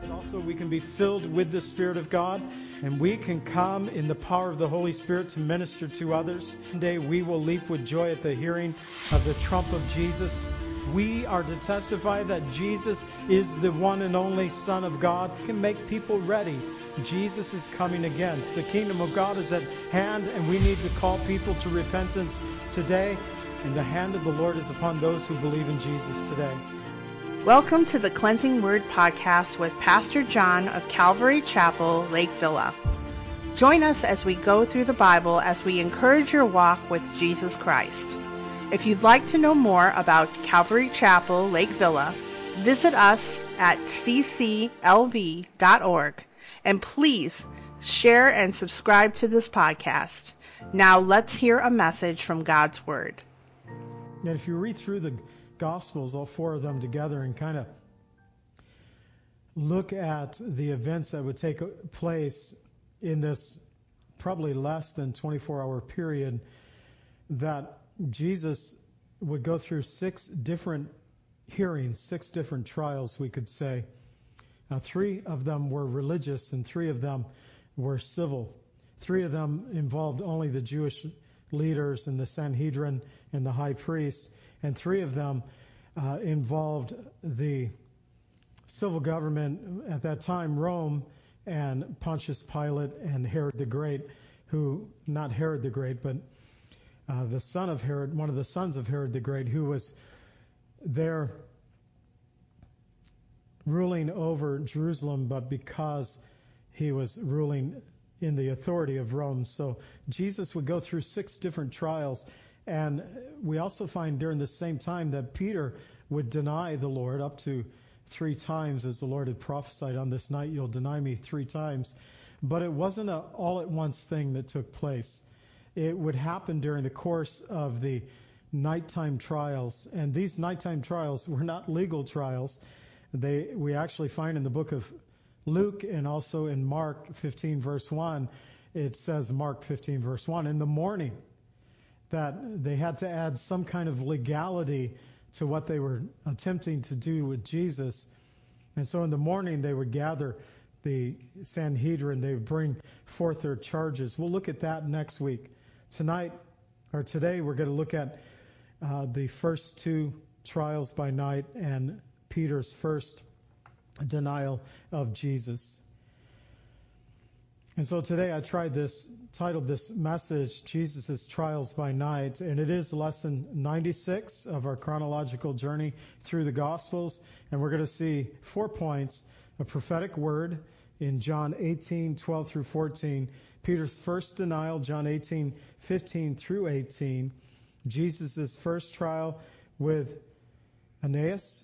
Also, we can be filled with the Spirit of God, and we can come in the power of the Holy Spirit to minister to others. One day we will leap with joy at the hearing of the trump of Jesus. We are to testify that Jesus is the one and only Son of God. We can make people ready. Jesus is coming again. The kingdom of God is at hand, and we need to call people to repentance today. And the hand of the Lord is upon those who believe in Jesus today. Welcome to the Cleansing Word Podcast with Pastor John of Calvary Chapel, Lake Villa. Join us as we go through the Bible as we encourage your walk with Jesus Christ. If you'd like to know more about Calvary Chapel, Lake Villa, visit us at cclv.org. And please share and subscribe to this podcast. Now let's hear a message from God's Word. And if you read through the Gospels, all four of them together, and kind of look at the events that would take place in this probably less than 24-hour period, that Jesus would go through 6 different hearings, 6 different trials, we could say. Now, 3 of them were religious and 3 of them were civil. 3 of them involved only the Jewish leaders and the Sanhedrin and the high priest, and 3 of them involved the civil government at that time, Rome, and Pontius Pilate and Herod the Great, who, not Herod the Great, but the son of Herod, one of the sons of Herod the Great, who was there ruling over Jerusalem, but because he was ruling in the authority of Rome. So Jesus would go through 6 different trials. And we also find during the same time that Peter would deny the Lord up to 3 times, as the Lord had prophesied, on this night you'll deny me 3 times. But it wasn't an all-at-once thing that took place. It would happen during the course of the nighttime trials. And these nighttime trials were not legal trials. We actually find in the book of Luke and also in Mark 15 verse 1, it says, Mark 15 verse 1, in the morning, that they had to add some kind of legality to what they were attempting to do with Jesus. And so in the morning they would gather the Sanhedrin, they would bring forth their charges. We'll look at that next week. Today we're going to look at the first 2 trials by night and Peter's first denial of Jesus. And so today I titled this message, Jesus' Trials by Night, and it is lesson 96 of our chronological journey through the Gospels. And we're going to see 4 points: a prophetic word in John 18:12 through 14, Peter's first denial, John 18:15 through 18, Jesus' first trial with Annas,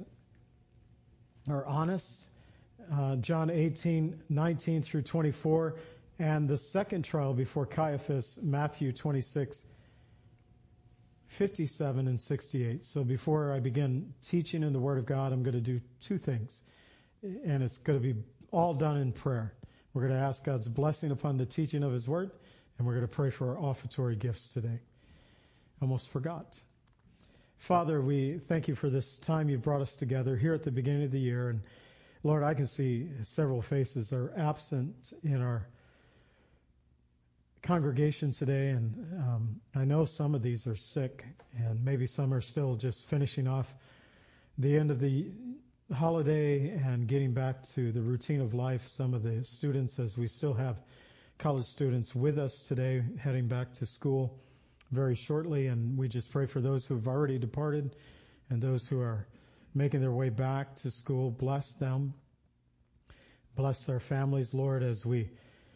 John 18:19 through 24, and the second trial before Caiaphas, Matthew 26:57 and 68. So before I begin teaching in the Word of God, I'm going to do 2 things, and it's going to be all done in prayer. We're going to ask God's blessing upon the teaching of His Word, and we're going to pray for our offertory gifts today. Almost forgot. Father, we thank you for this time you've brought us together here at the beginning of the year. And Lord, I can see several faces are absent in our congregation today. And I know some of these are sick, and maybe some are still just finishing off the end of the holiday and getting back to the routine of life. Some of the students, as we still have college students with us today, heading back to school very shortly, and we just pray for those who have already departed and those who are making their way back to school. Bless them. Bless their families, Lord, as we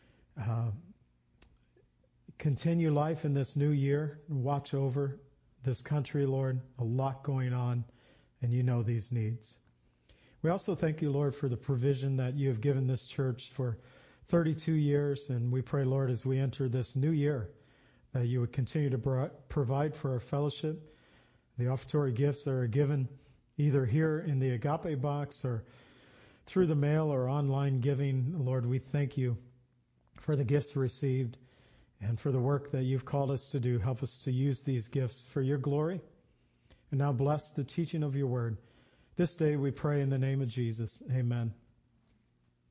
continue life in this new year. Watch over this country, Lord. A lot going on, and you know these needs. We also thank you, Lord, for the provision that you have given this church for 32 years, and we pray, Lord, as we enter this new year, that you would continue to provide for our fellowship, the offertory gifts that are given either here in the Agape box or through the mail or online giving. Lord, we thank you for the gifts received and for the work that you've called us to do. Help us to use these gifts for your glory. And now bless the teaching of your word. This day we pray in the name of Jesus. Amen.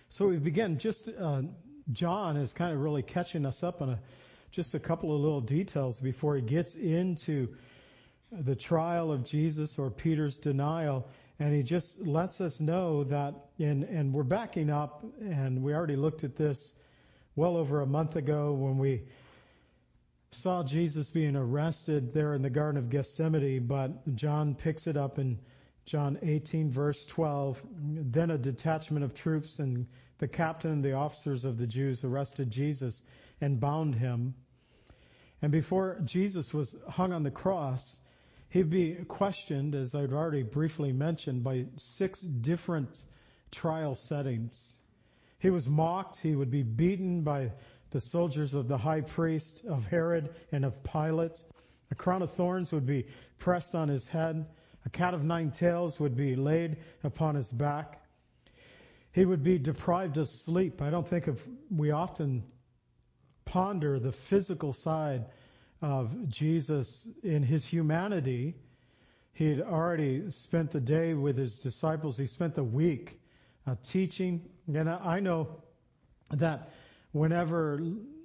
So we begin John is kind of really catching us up on just a couple of little details before he gets into the trial of Jesus or Peter's denial. And he just lets us know that, and we're backing up, and we already looked at this well over a month ago when we saw Jesus being arrested there in the Garden of Gethsemane, but John picks it up in John 18, verse 12. Then a detachment of troops and the captain and the officers of the Jews arrested Jesus and bound him. And before Jesus was hung on the cross, he'd be questioned, as I'd already briefly mentioned, by 6 different trial settings. He was mocked. He would be beaten by the soldiers of the high priest, of Herod, and of Pilate. A crown of thorns would be pressed on his head. A cat of 9 tails would be laid upon his back. He would be deprived of sleep. I don't think we often ponder the physical side of Jesus in his humanity. He'd already spent the day with his disciples. He spent the week teaching. And I know that whenever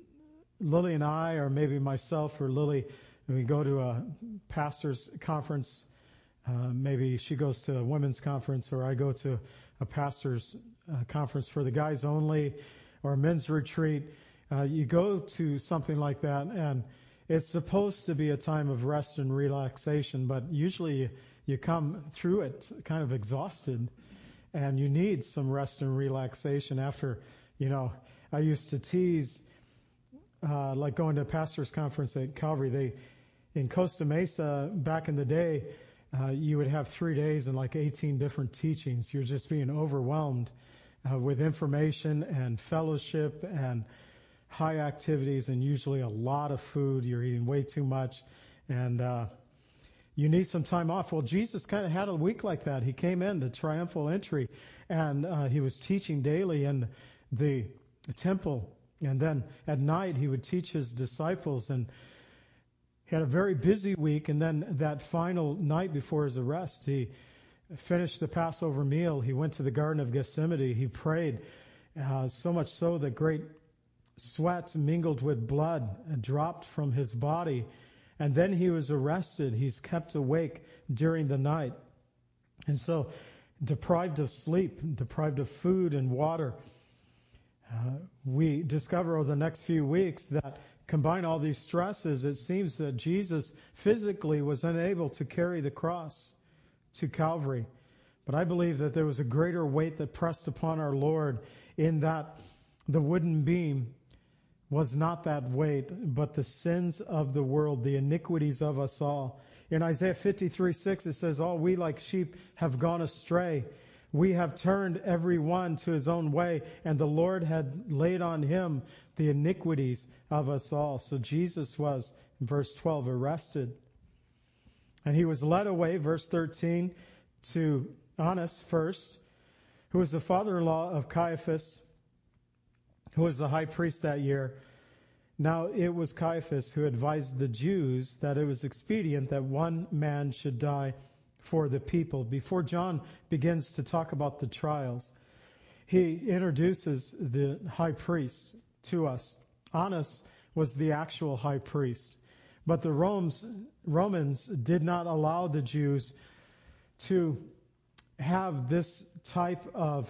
Lily and I, or maybe myself or Lily, when we go to a pastor's conference, maybe she goes to a women's conference, or I go to a pastor's conference for the guys only, or a men's retreat. You go to something like that, and it's supposed to be a time of rest and relaxation, but usually you come through it kind of exhausted, and you need some rest and relaxation after, I used to tease, like going to a pastor's conference at Calvary. In Costa Mesa, back in the day, you would have 3 days and like 18 different teachings. You're just being overwhelmed with information and fellowship and high activities, and usually a lot of food. You're eating way too much, and you need some time off. Well, Jesus kind of had a week like that. He came in the triumphal entry, and he was teaching daily in the temple, and then at night he would teach his disciples, and he had a very busy week. And then that final night before his arrest, he finished the Passover meal. He went to the Garden of Gethsemane. He prayed, so much so that great sweat mingled with blood dropped from his body. And then he was arrested. He's kept awake during the night. And so deprived of sleep, deprived of food and water. We discover over the next few weeks that combine all these stresses, it seems that Jesus physically was unable to carry the cross to Calvary. But I believe that there was a greater weight that pressed upon our Lord, in that the wooden beam was not that weight, but the sins of the world, the iniquities of us all. In Isaiah 53:6, it says, all we like sheep have gone astray. We have turned every one to his own way, and the Lord had laid on him the iniquities of us all. So Jesus was, in verse 12, arrested. And he was led away, verse 13, to Annas first, who was the father-in-law of Caiaphas, who was the high priest that year. Now it was Caiaphas who advised the Jews that it was expedient that one man should die for the people. Before John begins to talk about the trials, he introduces the high priest to us. Annas was the actual high priest, but the Romans did not allow the Jews to have this type of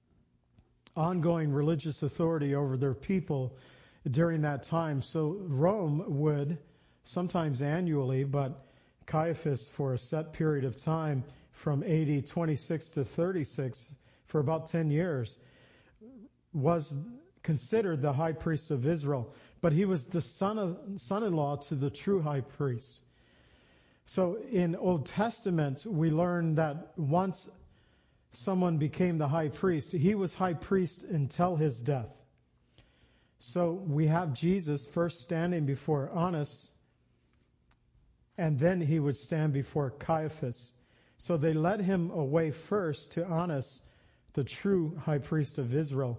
ongoing religious authority over their people during that time. So Rome would, sometimes annually, but Caiaphas for a set period of time from AD 26 to 36, for about 10 years, was considered the high priest of Israel. But he was the son-in-law to the true high priest. So in Old Testament, we learn that once someone became the high priest, he was high priest until his death. So we have Jesus first standing before Annas, and then he would stand before Caiaphas. So they led him away first to Annas, the true high priest of Israel.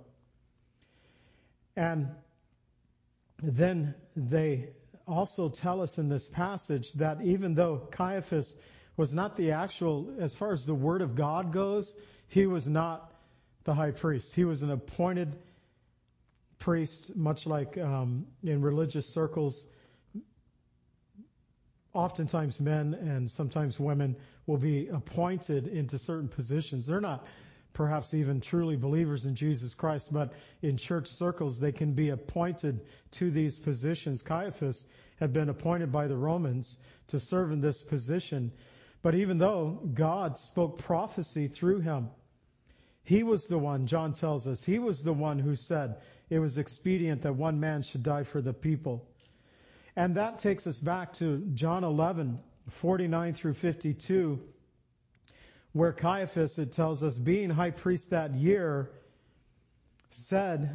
And then they also tell us in this passage that even though Caiaphas was not the actual, as far as the Word of God goes, he was not the high priest. He was an appointed priest, much like in religious circles. Oftentimes men and sometimes women will be appointed into certain positions. They're not perhaps even truly believers in Jesus Christ, but in church circles they can be appointed to these positions. Caiaphas had been appointed by the Romans to serve in this position. But even though God spoke prophecy through him, he was the one, John tells us, he was the one who said it was expedient that one man should die for the people. And that takes us back to John 11:49 through 52, where Caiaphas, it tells us, being high priest that year, said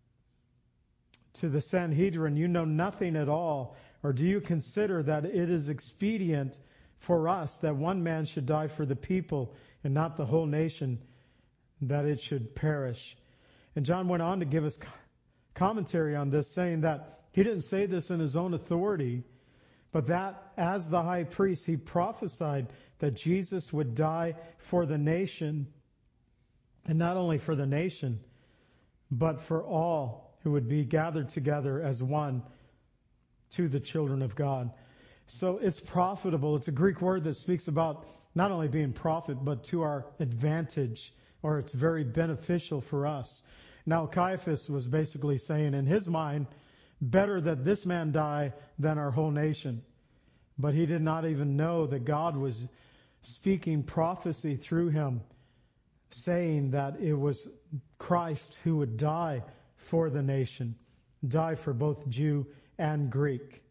to the Sanhedrin, "You know nothing at all, or do you consider that it is expedient for us that one man should die for the people and not the whole nation, that it should perish?" And John went on to give us commentary on this, saying that he didn't say this in his own authority, but that as the high priest, he prophesied that Jesus would die for the nation, and not only for the nation, but for all who would be gathered together as one to the children of God. So it's profitable. It's a Greek word that speaks about not only being profit, but to our advantage, or it's very beneficial for us. Now, Caiaphas was basically saying in his mind, better that this man die than our whole nation. But he did not even know that God was speaking prophecy through him, saying that it was Christ who would die for the nation, die for both Jew and Greek.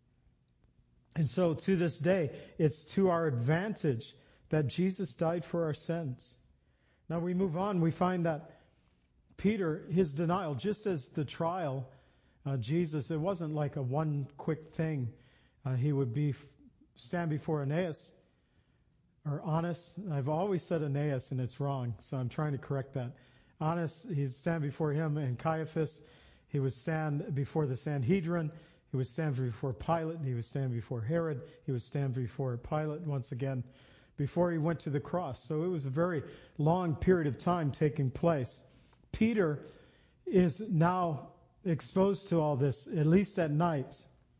And so to this day, it's to our advantage that Jesus died for our sins. Now we move on, we find that Peter, his denial, just as the trial, Jesus, it wasn't like a one quick thing. He would stand before Annas, or Annas. I've always said Annas and it's wrong, so I'm trying to correct that. Annas, he'd stand before him, and Caiaphas, he would stand before the Sanhedrin. He would stand before Pilate. He would stand before Herod. He would stand before Pilate once again before he went to the cross. So it was a very long period of time taking place. Peter is now exposed to all this, at least at night.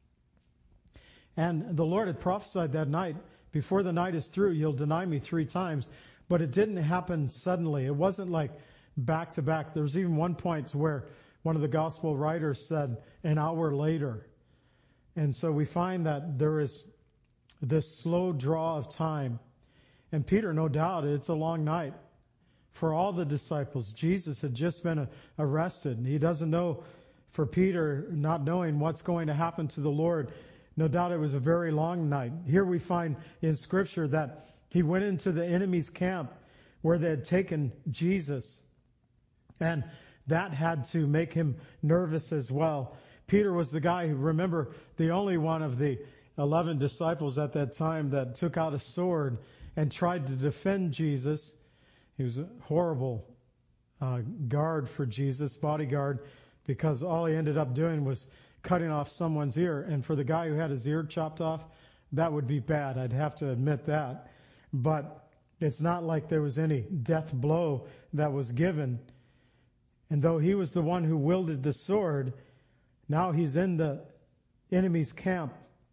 And the Lord had prophesied that night, before the night is through, you'll deny me 3 times. But it didn't happen suddenly. It wasn't like back to back. There was even one point where one of the gospel writers said an hour later. And so we find that there is this slow draw of time. And Peter, no doubt, it's a long night for all the disciples. Jesus had just been arrested, and he doesn't know, for Peter, not knowing what's going to happen to the Lord, no doubt it was a very long night. Here we find in Scripture that he went into the enemy's camp where they had taken Jesus, and that had to make him nervous as well. Peter was the guy who, remember, the only one of the 11 disciples at that time that took out a sword and tried to defend Jesus. He was a horrible guard for Jesus, bodyguard, because all he ended up doing was cutting off someone's ear. And for the guy who had his ear chopped off, that would be bad. I'd have to admit that. But it's not like there was any death blow that was given. And though he was the one who wielded the sword, now he's in the enemy's camp.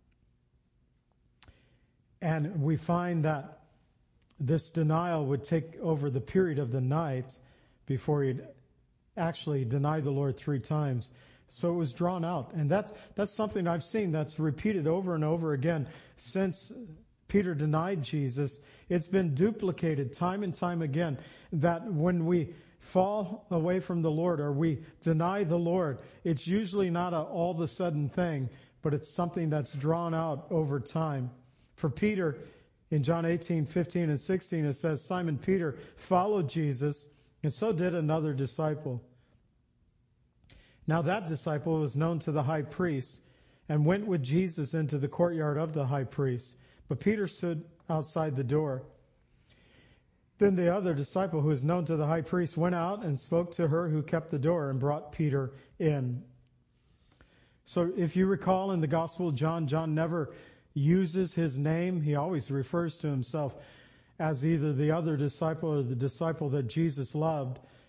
And we find that this denial would take over the period of the night before he'd actually deny the Lord 3 times. So it was drawn out. And that's something I've seen that's repeated over and over again since Peter denied Jesus. It's been duplicated time and time again, that when we fall away from the Lord or we deny the Lord, it's usually not an all of a sudden thing, but it's something that's drawn out over time. For Peter, in John 18:15 and 16, it says, Simon Peter followed Jesus, and so did another disciple. Now that disciple was known to the high priest and went with Jesus into the courtyard of the high priest. But Peter stood outside the door. Then the other disciple, who was known to the high priest, went out and spoke to her who kept the door and brought Peter in. So if you recall in the Gospel of John, John never uses his name. He always refers to himself as either the other disciple or the disciple that Jesus loved.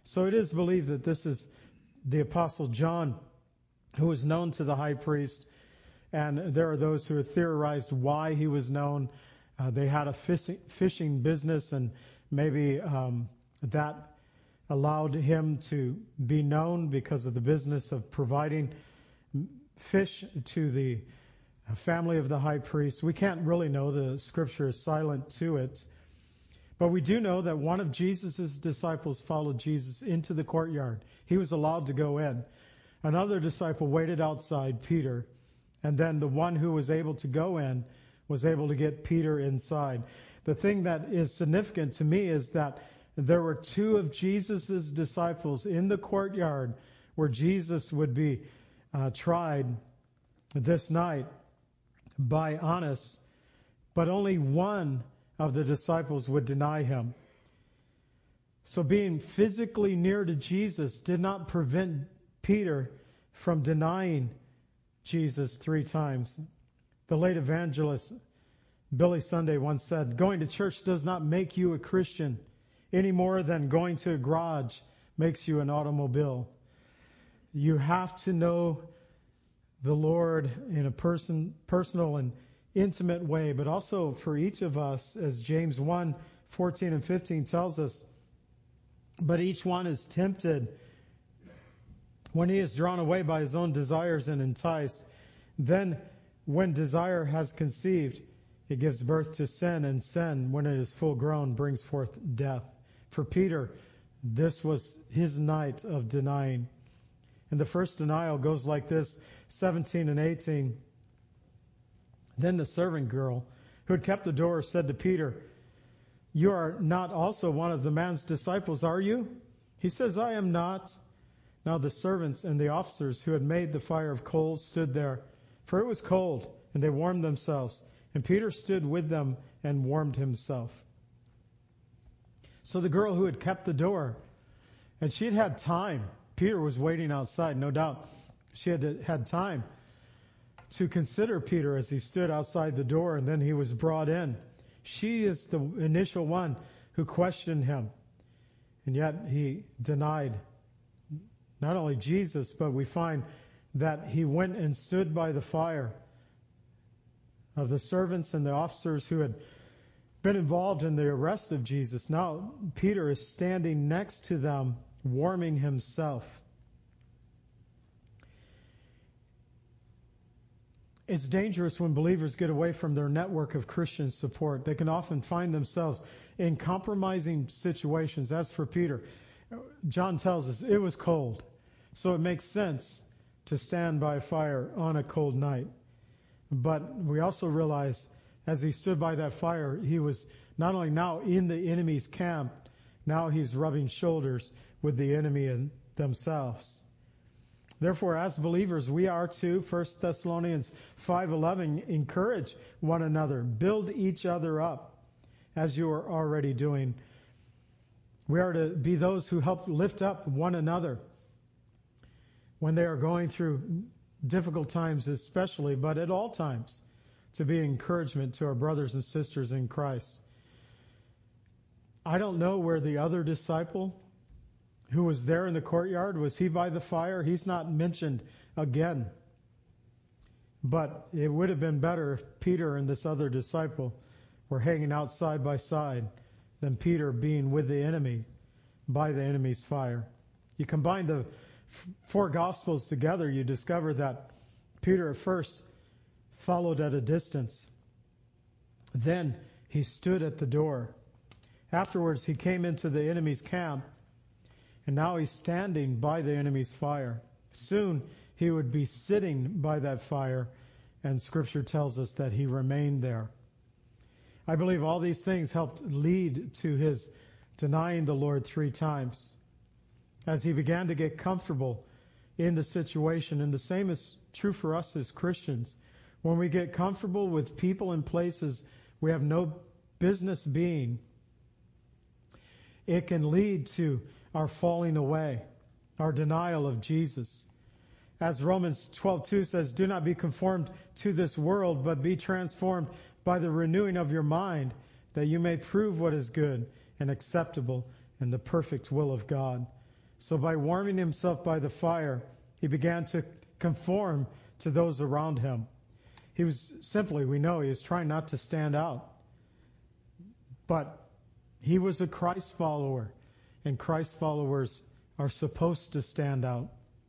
So it is believed that this is the Apostle John, who was known to the high priest. And there are those who have theorized why he was known. They had a fishing business, and maybe that allowed him to be known because of the business of providing fish to the family of the high priest. We can't really know. The scripture is silent to it. But we do know that one of Jesus' disciples followed Jesus into the courtyard. He was allowed to go in. Another disciple waited outside, Peter. And then the one who was able to go in was able to get Peter inside. The thing that is significant to me is that there were two of Jesus' disciples in the courtyard where Jesus would be tried this night by Annas, but only one of the disciples would deny him. So being physically near to Jesus did not prevent Peter from denying Jesus 3 times. The late evangelist Billy Sunday once said, "Going to church does not make you a Christian any more than going to a garage makes you an automobile." You have to know the Lord in a personal and intimate way, but also for each of us, as James 1:14 and 15 tells us, but each one is tempted when he is drawn away by his own desires and enticed. Then when desire has conceived, it gives birth to sin, and sin, when it is full grown, brings forth death. For Peter, this was his night of denying. And the first denial goes like this, 17 and 18. Then the servant girl who had kept the door said to Peter, "You are not also one of the man's disciples, are you?" He says, "I am not." Now the servants and the officers who had made the fire of coals stood there, for it was cold, and they warmed themselves. And Peter stood with them and warmed himself. So the girl who had kept the door, and she had had time. Peter was waiting outside, no doubt. She had time to consider Peter as he stood outside the door, and then he was brought in. She is the initial one who questioned him, and yet he denied not only Jesus, but we find that he went and stood by the fire of the servants and the officers who had been involved in the arrest of Jesus. Now Peter is standing next to them, warming himself. It's dangerous when believers get away from their network of Christian support. They can often find themselves in compromising situations. As for Peter, John tells us it was cold, so it makes sense to stand by a fire on a cold night. But we also realize as he stood by that fire, he was not only now in the enemy's camp, now he's rubbing shoulders with the enemy themselves. Therefore, as believers, we are to, 1 Thessalonians 5:11, encourage one another, build each other up, as you are already doing. We are to be those who help lift up one another when they are going through difficult times especially, but at all times, to be encouragement to our brothers and sisters in Christ. I don't know where the other disciple who was there in the courtyard, was he by the fire? He's not mentioned again. But it would have been better if Peter and this other disciple were hanging out side by side than Peter being with the enemy by the enemy's fire. You combine the 4 Gospels together, you discover that Peter at first followed at a distance. Then he stood at the door. Afterwards, he came into the enemy's camp, and now he's standing by the enemy's fire. Soon he would be sitting by that fire, and Scripture tells us that he remained there. I believe all these things helped lead to his denying the Lord 3 times. As he began to get comfortable in the situation, and the same is true for us as Christians. When we get comfortable with people and places we have no business being, it can lead to our falling away, our denial of Jesus. As Romans 12:2 says, "Do not be conformed to this world, but be transformed by the renewing of your mind, that you may prove what is good and acceptable and the perfect will of God." So by warming himself by the fire, he began to conform to those around him. He was simply, we know, he was trying not to stand out. But he was a Christ follower, and Christ followers are supposed to stand out.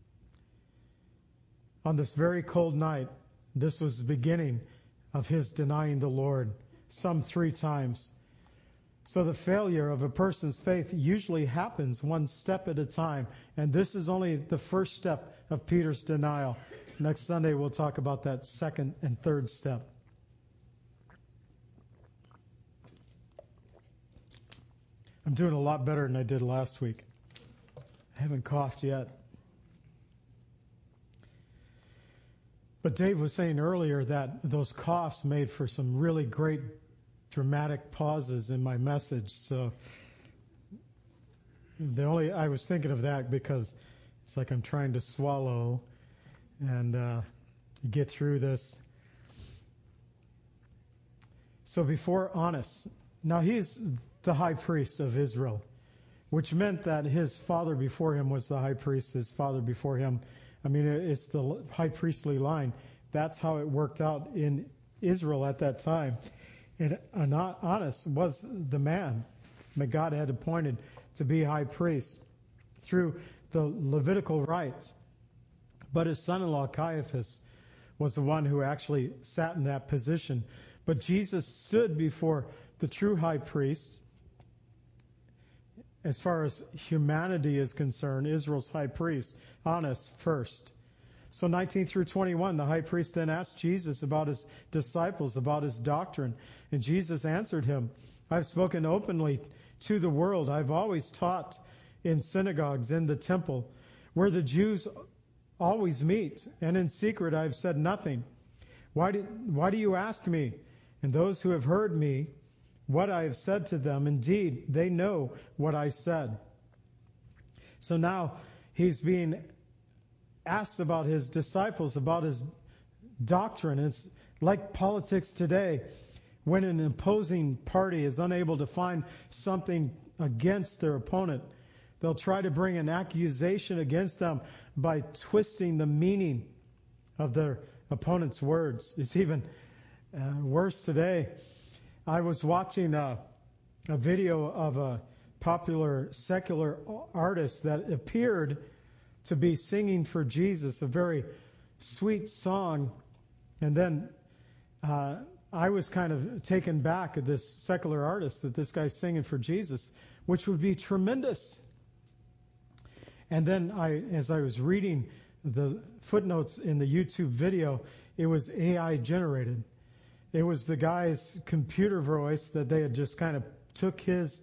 On this very cold night, this was the beginning of his denying the Lord, some 3 times. So the failure of a person's faith usually happens one step at a time, and this is only the first step of Peter's denial. Next Sunday we'll talk about that second and third step. I'm doing a lot better than I did last week. I haven't coughed yet. But Dave was saying earlier that those coughs made for some really great dramatic pauses in my message. So I was thinking of that because it's like I'm trying to swallow and get through this. So before Annas, now he's the high priest of Israel, which meant that his father before him was the high priest, his father before him. I mean, it's the high priestly line. That's how it worked out in Israel at that time. And Annas was the man that God had appointed to be high priest through the Levitical rites. But his son-in-law Caiaphas was the one who actually sat in that position. But Jesus stood before the true high priest. As far as humanity is concerned, Israel's high priest, Annas first. So 19 through 21, the high priest then asked Jesus about his disciples, about his doctrine. And Jesus answered him, I've spoken openly to the world. I've always taught in synagogues, in the temple, where the Jews always meet. And in secret I've said nothing. Why do you ask me? And those who have heard me, what I have said to them, indeed, they know what I said. So now he's being asked about his disciples, about his doctrine. It's like politics today. When an opposing party is unable to find something against their opponent, they'll try to bring an accusation against them by twisting the meaning of their opponent's words. It's even worse today. I was watching a video of a popular secular artist that appeared to be singing for Jesus, a very sweet song. And then I was kind of taken back at this secular artist, that this guy's singing for Jesus, which would be tremendous. And then as I was reading the footnotes in the YouTube video, it was AI generated. It was the guy's computer voice that they had just kind of took his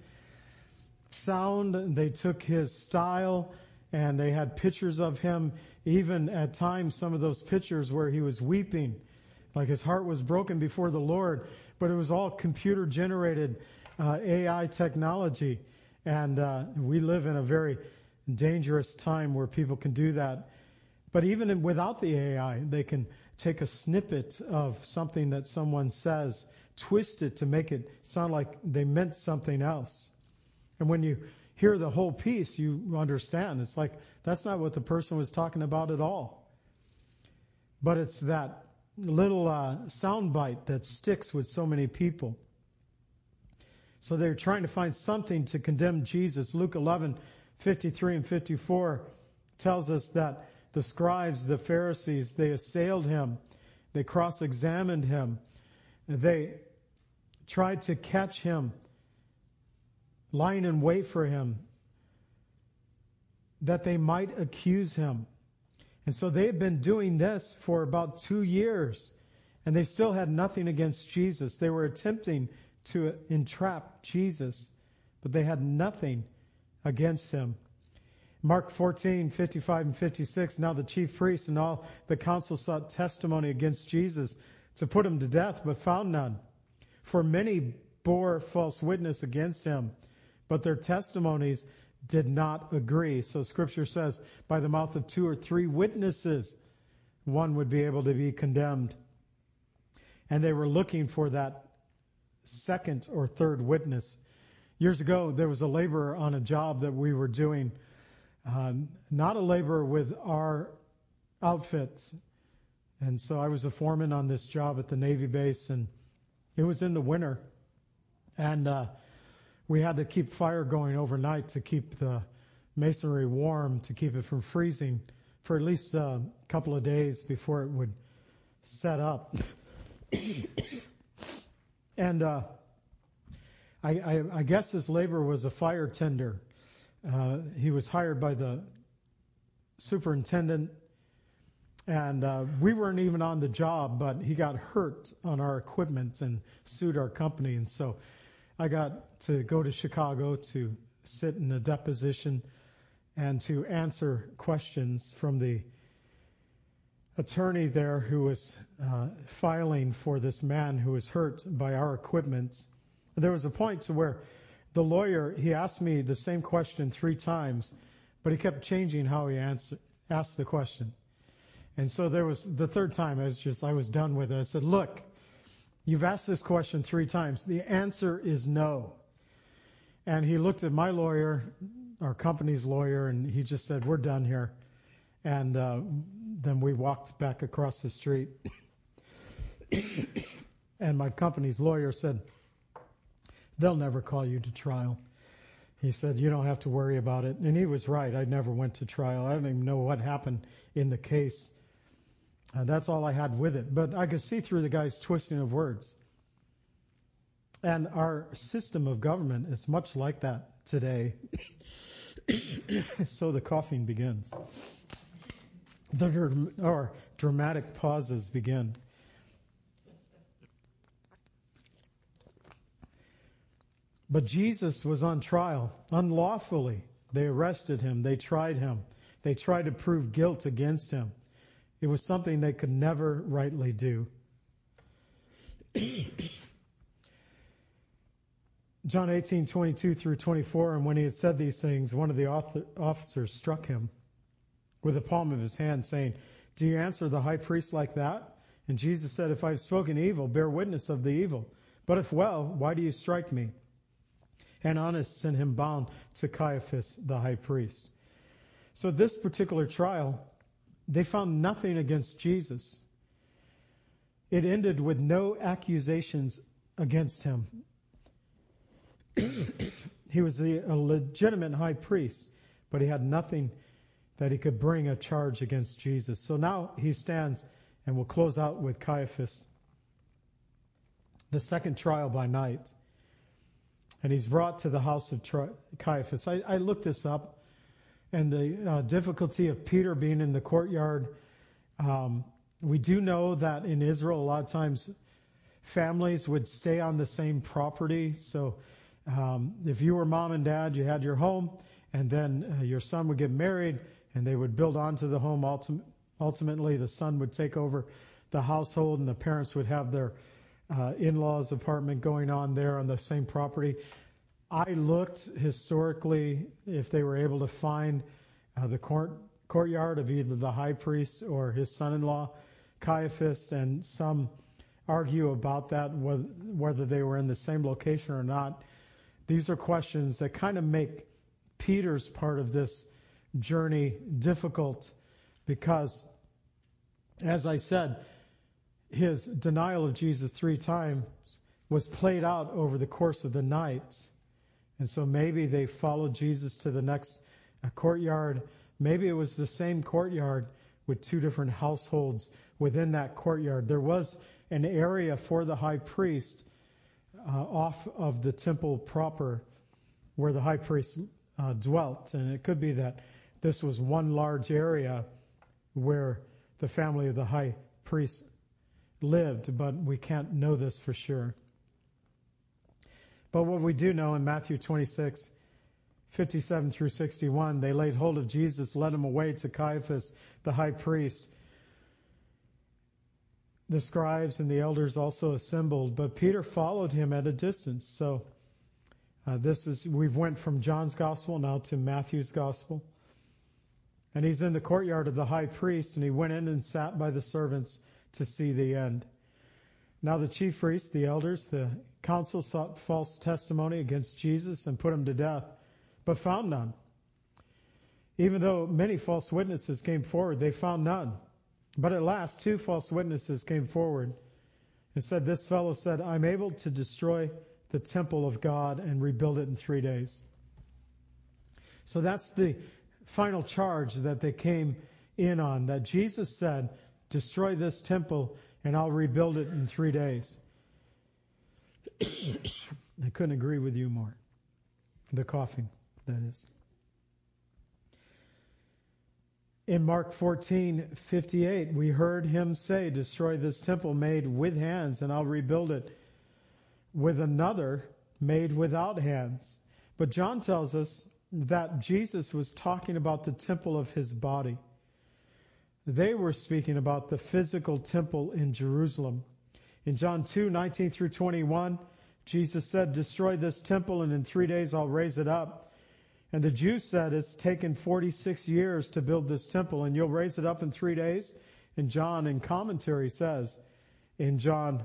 sound, they took his style, and they had pictures of him, even at times some of those pictures where he was weeping, like his heart was broken before the Lord. But it was all computer generated AI technology. And we live in a very dangerous time where people can do that. But even without the AI, they can take a snippet of something that someone says, twist it to make it sound like they meant something else. And when you hear the whole piece, you understand. It's like, that's not what the person was talking about at all. But it's that little sound bite that sticks with so many people. So they're trying to find something to condemn Jesus. Luke 11:53 and 54 tells us that the scribes, the Pharisees, they assailed him. They cross-examined him. They tried to catch him, lying in wait for him, that they might accuse him. And so they've been doing this for about 2 years, and they still had nothing against Jesus. They were attempting to entrap Jesus, but they had nothing against him. Mark 14:55 and 56, now the chief priests and all the council sought testimony against Jesus to put him to death, but found none. For many bore false witness against him, but their testimonies did not agree. So Scripture says, by the mouth of 2 or 3 witnesses, one would be able to be condemned. And they were looking for that second or third witness. Years ago, there was a laborer on a job that we were doing not a laborer with our outfits. And so I was a foreman on this job at the Navy base, and it was in the winter. And we had to keep fire going overnight to keep the masonry warm, to keep it from freezing for at least a couple of days before it would set up. And I guess this laborer was a fire tender. He was hired by the superintendent, and we weren't even on the job, but he got hurt on our equipment and sued our company. And so I got to go to Chicago to sit in a deposition and to answer questions from the attorney there who was filing for this man who was hurt by our equipment. There was a point to where the lawyer, he asked me the same question 3 times, but he kept changing how he asked the question. And so there was the 3rd time, I was done with it. I said, look, you've asked this question 3 times. The answer is no. And he looked at my lawyer, our company's lawyer, and he just said, we're done here. And then we walked back across the street. And my company's lawyer said, they'll never call you to trial. He said, you don't have to worry about it. And he was right. I never went to trial. I don't even know what happened in the case. That's all I had with it. But I could see through the guy's twisting of words. And our system of government is much like that today. So the coughing begins. The dramatic pauses begin. But Jesus was on trial unlawfully. They arrested him. They tried him. They tried to prove guilt against him. It was something they could never rightly do. John 18:22 through 24, and when he had said these things, one of the officers struck him with the palm of his hand, saying, do you answer the high priest like that? And Jesus said, if I have spoken evil, bear witness of the evil. But if well, why do you strike me? And Annas sent him bound to Caiaphas, the high priest. So this particular trial, they found nothing against Jesus. It ended with no accusations against him. He was a legitimate high priest, but he had nothing that he could bring a charge against Jesus. So now he stands, and we'll close out with Caiaphas. The second trial by night. And he's brought to the house of Caiaphas. I looked this up, and the difficulty of Peter being in the courtyard. We do know that in Israel, a lot of times families would stay on the same property. So if you were mom and dad, you had your home, and then your son would get married, and they would build onto the home. Ultimately, the son would take over the household, and the parents would have their in-laws apartment going on there on the same property. I looked historically if they were able to find the courtyard of either the high priest or his son-in-law, Caiaphas, and some argue about that, whether they were in the same location or not. These are questions that kind of make Peter's part of this journey difficult because, as I said, his denial of Jesus 3 times was played out over the course of the night. And so maybe they followed Jesus to the next courtyard. Maybe it was the same courtyard with 2 different households within that courtyard. There was an area for the high priest off of the temple proper where the high priest dwelt. And it could be that this was one large area where the family of the high priest lived, but we can't know this for sure. But what we do know in Matthew 26:57 through 61, they laid hold of Jesus, led him away to Caiaphas, the high priest. The scribes and the elders also assembled, but Peter followed him at a distance. So we've went from John's gospel now to Matthew's gospel. And he's in the courtyard of the high priest, and he went in and sat by the servants to see the end. Now the chief priests, the elders, the council sought false testimony against Jesus and put him to death, but found none. Even though many false witnesses came forward, they found none. But at last, 2 false witnesses came forward and said, "This fellow said, I'm able to destroy the temple of God and rebuild it in 3 days." So that's the final charge that they came in on, that Jesus said, "Destroy this temple and I'll rebuild it in 3 days." I couldn't agree with you more. The coughing, that is. In Mark 14:58, we heard him say, "Destroy this temple made with hands, and I'll rebuild it with another made without hands." But John tells us that Jesus was talking about the temple of his body. They were speaking about the physical temple in Jerusalem. In John 2:19 through 21, Jesus said, "Destroy this temple, and in 3 days I'll raise it up." And the Jews said, "It's taken 46 years to build this temple, and you'll raise it up in 3 days?" And John, in commentary, says in John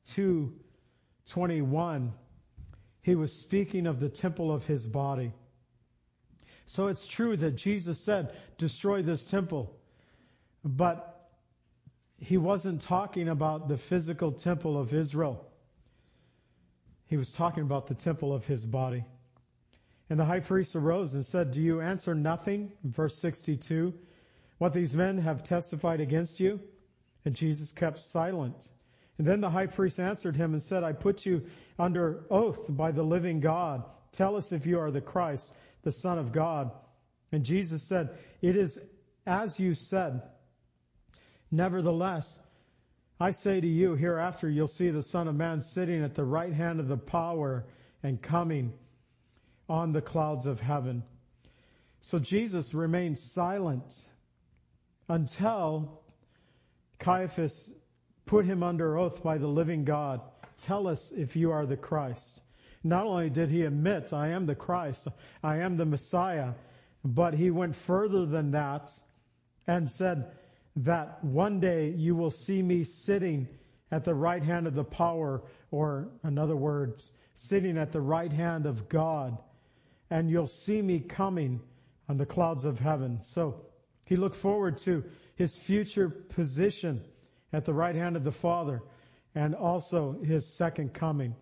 2:21, he was speaking of the temple of his body. So it's true that Jesus said, "Destroy this temple." But he wasn't talking about the physical temple of Israel. He was talking about the temple of his body. And the high priest arose and said, "Do you answer nothing?" Verse 62, "What these men have testified against you?" And Jesus kept silent. And then the high priest answered him and said, "I put you under oath by the living God. Tell us if you are the Christ, the Son of God." And Jesus said, "It is as you said. Nevertheless, I say to you, hereafter you'll see the Son of Man sitting at the right hand of the power and coming on the clouds of heaven." So Jesus remained silent until Caiaphas put him under oath by the living God. "Tell us if you are the Christ." Not only did he admit, "I am the Christ, I am the Messiah," but he went further than that and said that one day you will see me sitting at the right hand of the power, or in other words, sitting at the right hand of God. And you'll see me coming on the clouds of heaven. So he looked forward to his future position at the right hand of the Father and also his second coming.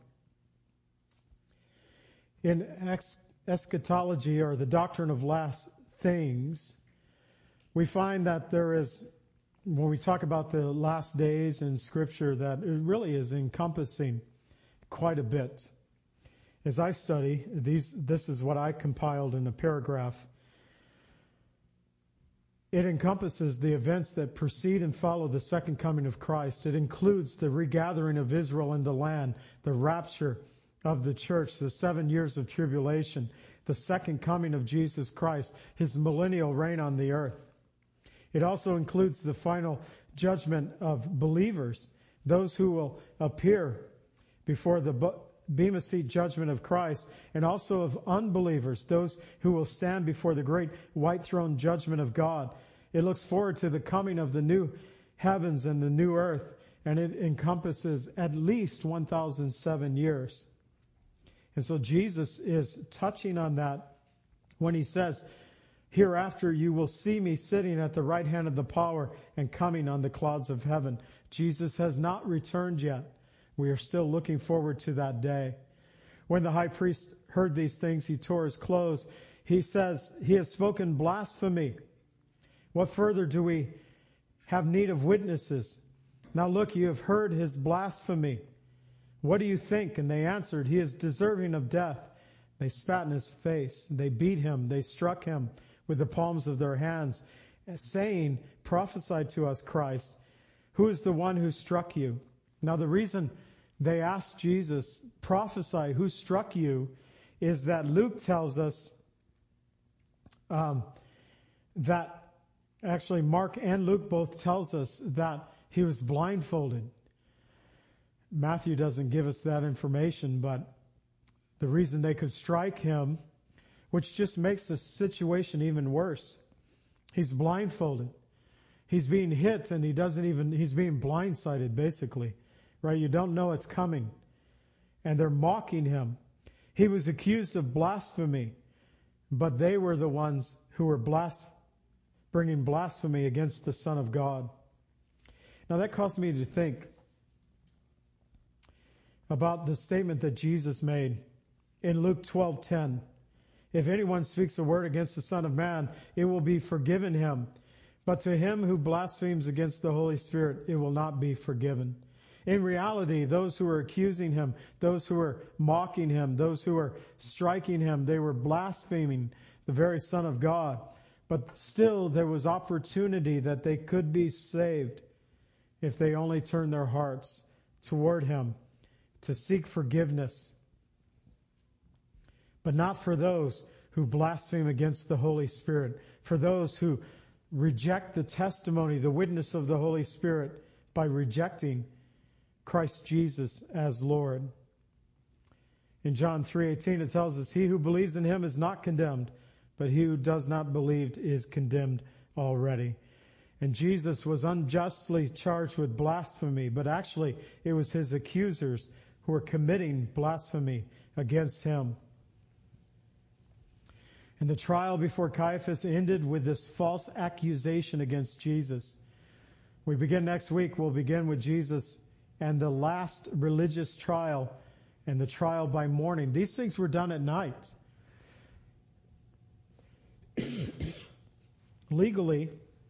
In eschatology, or the doctrine of last things, we find that there is, when we talk about the last days in Scripture, that it really is encompassing quite a bit. As I study, this is what I compiled in a paragraph. It encompasses the events that precede and follow the second coming of Christ. It includes the regathering of Israel in the land, the rapture of the church, the 7 years of tribulation, the second coming of Jesus Christ, his millennial reign on the earth. It also includes the final judgment of believers, those who will appear before the Bema Seat judgment of Christ, and also of unbelievers, those who will stand before the great white throne judgment of God. It looks forward to the coming of the new heavens and the new earth, and it encompasses at least 1,007 years. And so Jesus is touching on that when he says, "Hereafter you will see me sitting at the right hand of the power and coming on the clouds of heaven." Jesus has not returned yet. We are still looking forward to that day. When the high priest heard these things, he tore his clothes. He says, "He has spoken blasphemy. What further do we have need of witnesses? Now look, you have heard his blasphemy. What do you think?" And they answered, "He is deserving of death." They spat in his face. They beat him. They struck him with the palms of their hands, saying, "Prophesy to us, Christ. Who is the one who struck you?" Now the reason they asked Jesus, "Prophesy, who struck you?" is that Luke tells us that actually Mark and Luke both tells us that he was blindfolded. Matthew doesn't give us that information, but the reason they could strike him, which just makes the situation even worse. He's blindfolded. He's being hit and he's being blindsided basically, right? You don't know it's coming. And they're mocking him. He was accused of blasphemy. but they were the ones who were bringing blasphemy against the Son of God. Now that caused me to think about the statement that Jesus made in Luke 12:10. If anyone speaks a word against the Son of Man, it will be forgiven him. But to him who blasphemes against the Holy Spirit, it will not be forgiven. In reality, those who were accusing him, those who were mocking him, those who were striking him, they were blaspheming the very Son of God. But still, there was opportunity that they could be saved if they only turned their hearts toward him to seek forgiveness. But not for those who blaspheme against the Holy Spirit, for those who reject the testimony, the witness of the Holy Spirit by rejecting Christ Jesus as Lord. In John 3:18 it tells us, he who believes in him is not condemned, but he who does not believe is condemned already. And Jesus was unjustly charged with blasphemy, but actually it was his accusers who were committing blasphemy against him. And the trial before Caiaphas ended with this false accusation against Jesus. We begin next week, we'll begin with Jesus and the last religious trial and the trial by morning. These things were done at night. Legally,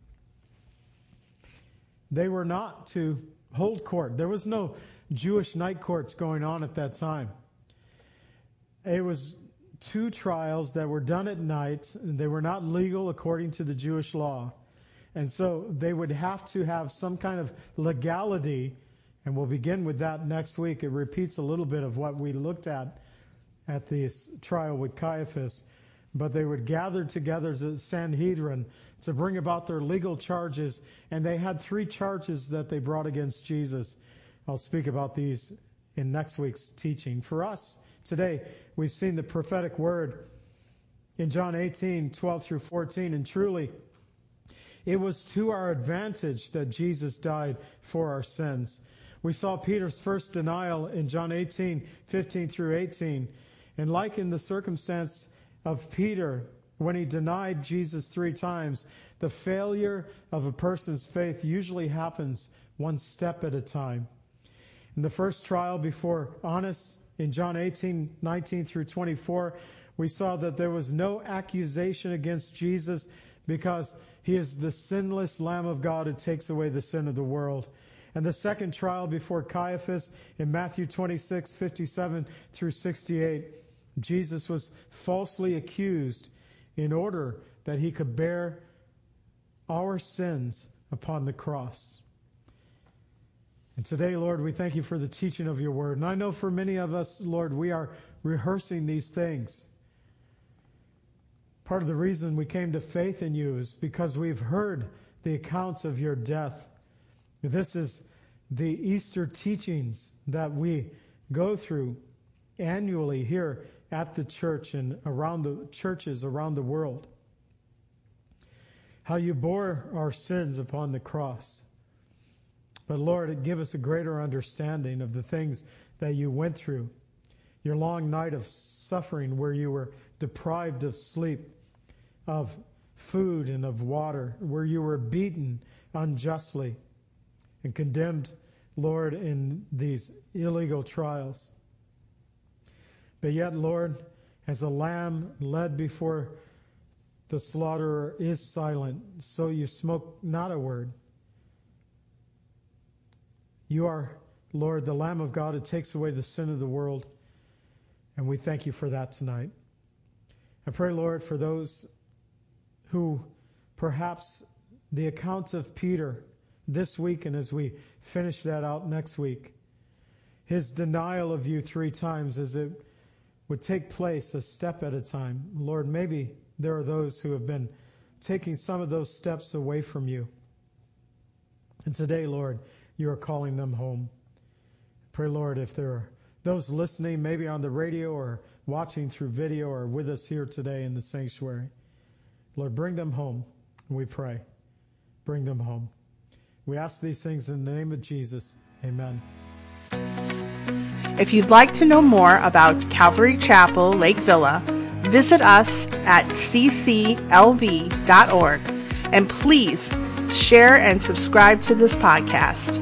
they were not to hold court. There was no Jewish night courts going on at that time. It was two trials that were done at night, and they were not legal according to the Jewish law. And so they would have to have some kind of legality, and we'll begin with that next week. It repeats a little bit of what we looked at this trial with Caiaphas. But they would gather together as a Sanhedrin to bring about their legal charges, and they had 3 charges that they brought against Jesus. I'll speak about these in next week's teaching. For us, today, we've seen the prophetic word in John 18:12 through 14, and truly, it was to our advantage that Jesus died for our sins. We saw Peter's first denial in John 18:15 through 18, and like in the circumstance of Peter, when he denied Jesus 3 times, the failure of a person's faith usually happens one step at a time. In the first trial before Annas, in John 18:19 through 24, we saw that there was no accusation against Jesus because he is the sinless Lamb of God who takes away the sin of the world. And the second trial before Caiaphas, in Matthew 26:57 through 68, Jesus was falsely accused in order that he could bear our sins upon the cross. And today, Lord, we thank you for the teaching of your word. And I know for many of us, Lord, we are rehearsing these things. Part of the reason we came to faith in you is because we've heard the accounts of your death. This is the Easter teachings that we go through annually here at the church and around the churches around the world. How you bore our sins upon the cross. But Lord, give us a greater understanding of the things that you went through. Your long night of suffering where you were deprived of sleep, of food and of water, where you were beaten unjustly and condemned, Lord, in these illegal trials. But yet, Lord, as a lamb led before the slaughterer is silent, so you spoke not a word. You are, Lord, the Lamb of God who takes away the sin of the world, and we thank you for that tonight. I pray, Lord, for those who perhaps the account of Peter this week, and as we finish that out next week, his denial of you 3 times as it would take place a step at a time. Lord, maybe there are those who have been taking some of those steps away from you. And today, Lord, you are calling them home. Pray, Lord, if there are those listening, maybe on the radio or watching through video or with us here today in the sanctuary, Lord, bring them home, we pray. Bring them home. We ask these things in the name of Jesus. Amen. If you'd like to know more about Calvary Chapel, Lake Villa, visit us at cclv.org. And please share and subscribe to this podcast.